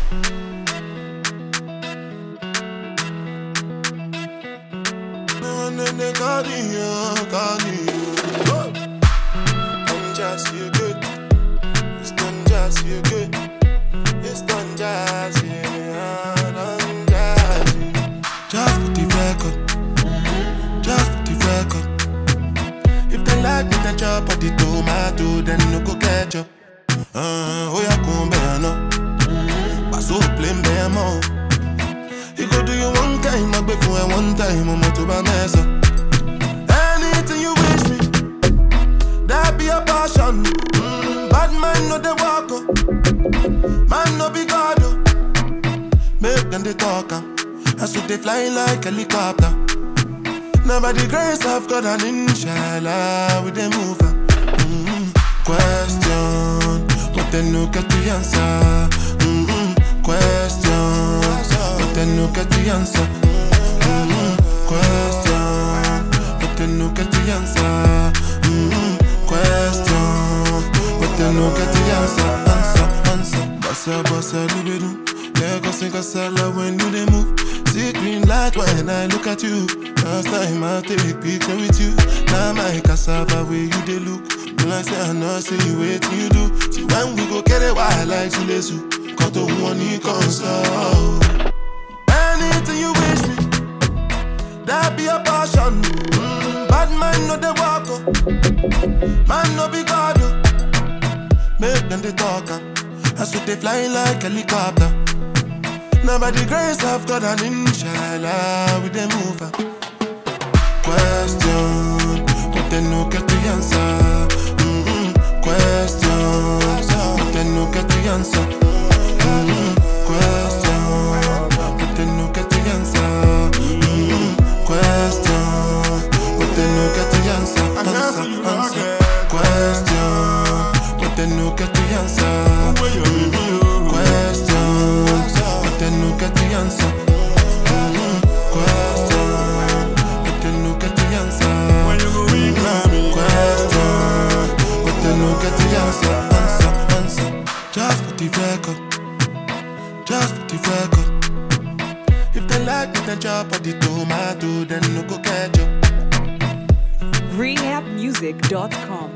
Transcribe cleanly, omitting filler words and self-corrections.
I'm just you good. It's done just you good. It's done just you. Done just you. Just for the record. Just for the record. If they like me, then chop at the tomato, then no go ketchup. Oh yeah, come bear no. Pass up plain bear more. You go do you one time, I beg for one time, I'm to buy mess up. Anything you wish me, that be a passion. Bad man no they walk up, man no be God. Make them they talk up, and so they fly like helicopter. Now by the grace of God and inshallah, we they move up. Question, but then no get the answer. Question, but then no get the answer. Question, but then no get the answer. Question, but then no get the answer. Answer. Bossa, do. Lagos and Casala when you they move. See green light when I look at you. Last time I take picture with you. Now my cassava where you they look. When I say I know, see you wait till you do. See when we go get it wild like Chilesu. Cut to one you console. Anything you wish me, that be a passion. Bad man no they walk up, man no be God. Make them they talk up, and so they fly like helicopter. Now by the grace of God and inshallah, we they move up. Question, but then no get the answer. Question, but then no get the answer. Question, but then no get the answer. Question, but then no get the answer. Answer. Question, but then no get the answer. Question, but then no get the answer. Question, but then no get the answer. Question, but then no get the answer. Answer. Just for the record. Just for the record. If they like me, then chop at the tomato, then no go ketchup. rehabmusic.com